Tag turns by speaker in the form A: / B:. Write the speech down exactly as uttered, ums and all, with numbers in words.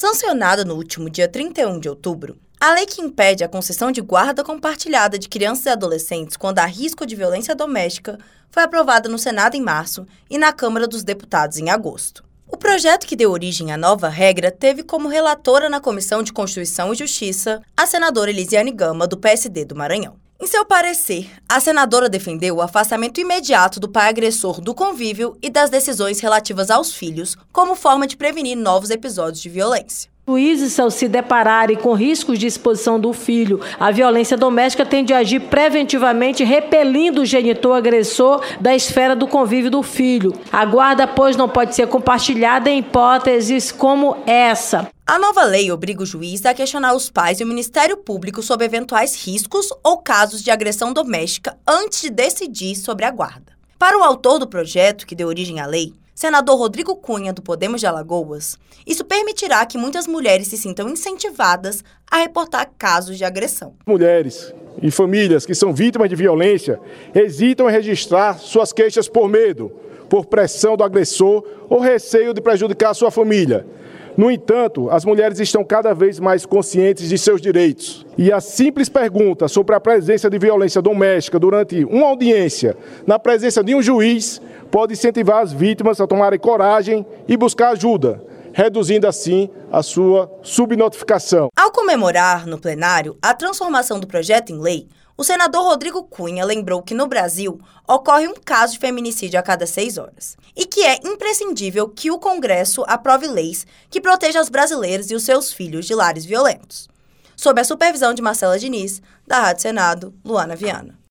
A: Sancionada no último dia trinta e um de outubro, a lei que impede a concessão de guarda compartilhada de crianças e adolescentes quando há risco de violência doméstica foi aprovada no Senado em março e na Câmara dos Deputados em agosto. O projeto que deu origem à nova regra teve como relatora na Comissão de Constituição e Justiça a senadora Elisiane Gama, do P S D do Maranhão. Em seu parecer, a senadora defendeu o afastamento imediato do pai agressor do convívio e das decisões relativas aos filhos como forma de prevenir novos episódios de violência.
B: Juízes, ao se depararem com riscos de exposição do filho à violência doméstica, têm de agir preventivamente, repelindo o genitor agressor da esfera do convívio do filho. A guarda, pois, não pode ser compartilhada em hipóteses como essa.
A: A nova lei obriga o juiz a questionar os pais e o Ministério Público sobre eventuais riscos ou casos de agressão doméstica antes de decidir sobre a guarda. Para o autor do projeto que deu origem à lei, senador Rodrigo Cunha, do Podemos de Alagoas, isso permitirá que muitas mulheres se sintam incentivadas a reportar casos de agressão.
C: Mulheres e famílias que são vítimas de violência hesitam em registrar suas queixas por medo, por pressão do agressor ou receio de prejudicar a sua família. No entanto, as mulheres estão cada vez mais conscientes de seus direitos. E a simples pergunta sobre a presença de violência doméstica durante uma audiência, na presença de um juiz, pode incentivar as vítimas a tomarem coragem e buscar ajuda, reduzindo assim a sua subnotificação.
A: Ao comemorar no plenário a transformação do projeto em lei, o senador Rodrigo Cunha lembrou que no Brasil ocorre um caso de feminicídio a cada seis horas e que é imprescindível que o Congresso aprove leis que protejam as brasileiras e os seus filhos de lares violentos. Sob a supervisão de Marcela Diniz, da Rádio Senado, Luana Viana.